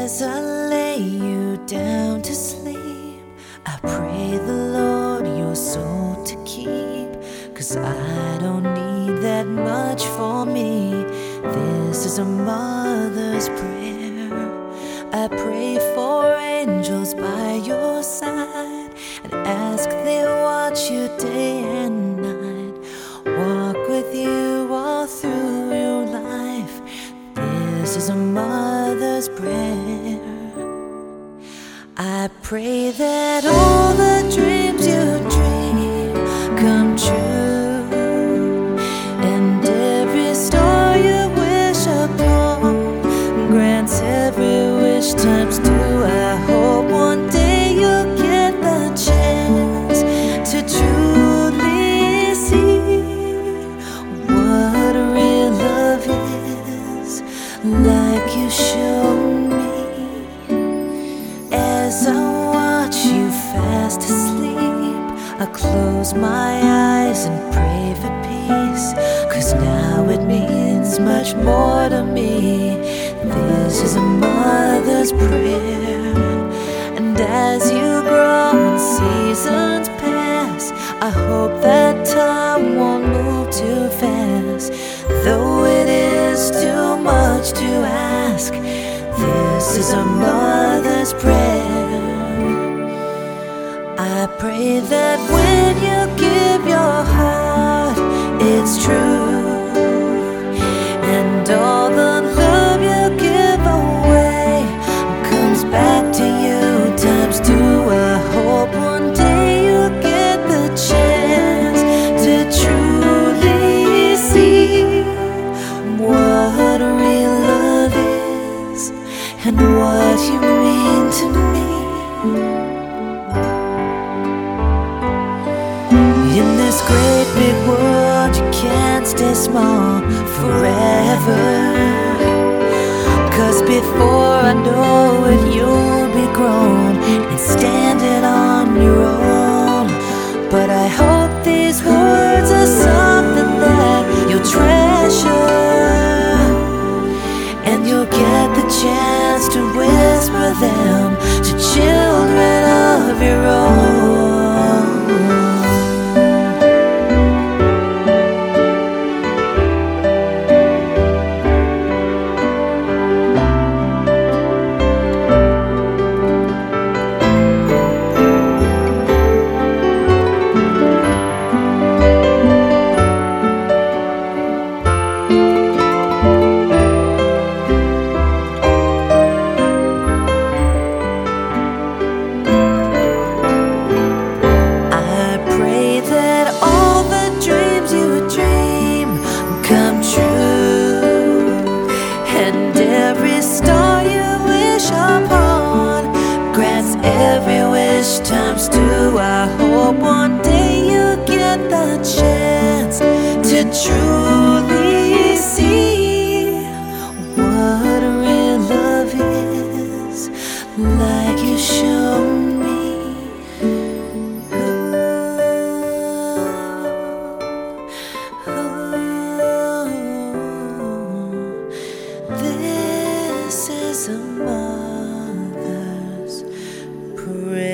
As I lay you down to sleep, I pray the Lord your soul to keep, 'cause I don't need that much for me. This is a mother's prayer. I pray for angels by your side and ask they watch you day and night, walk with you all through your life. This is a mother's prayer. I pray that all the dreams you dream come true, and every star you wish upon grants every wish times two. I hope one day you'll get the chance to truly see what real love is, like you showed me. As I watch you fast asleep, I close my eyes and pray for peace, 'cause now it means much more to me. This is a mother's prayer. And as you grow and seasons pass, I hope that time won't move too fast. Though it is too much to ask, this is a mother's prayer. I pray that when you give your heart, it's true, and all the love you give away comes back to you times two. I hope one day you'll get the chance to truly see what real love is and what you mean to me. In this great big world, you can't stay small forever, 'cause before I know it, you'll be grown and standing on your own. But I hope these words are something that you'll treasure, and you'll get the chance to whisper them to children of your own. Come true, and every star you wish upon grants every wish times two. I hope one day you get the chance to truly see what real love is, like you showed me. This is a mother's prayer.